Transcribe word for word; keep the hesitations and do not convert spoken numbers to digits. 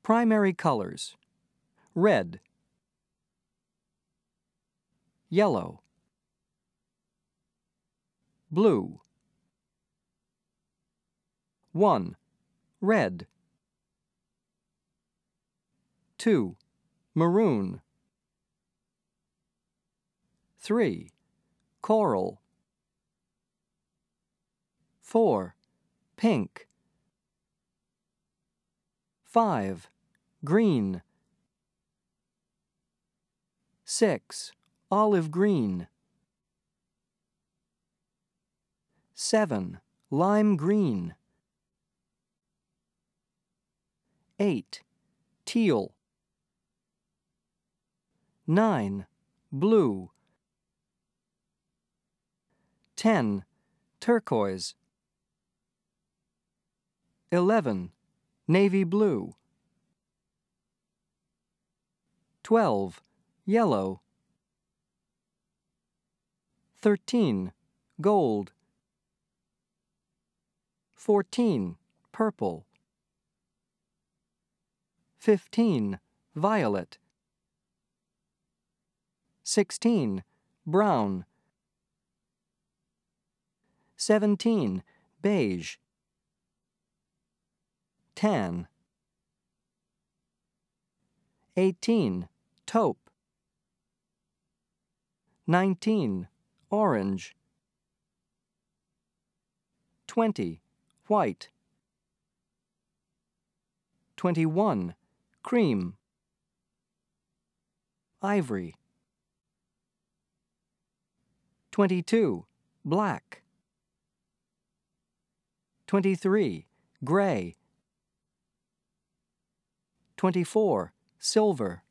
Primary colors: red, yellow, blue. one. Red. two. Maroon. three. Coral. four. Pink. five. Green. six. Olive green. seven. Lime green. eight. Teal. nine. Blue. ten. Turquoise. eleven. Navy blue. twelve. Yellow. thirteen. Gold. fourteen. Purple. fifteen. Violet. sixteen. Brown. seventeen. Beige. Tan. eighteen. Taupe. nineteen. Orange. twenty. White. twenty-one. Cream. Ivory. twenty-two. Black. twenty-three. Gray. twenty-four. Silver.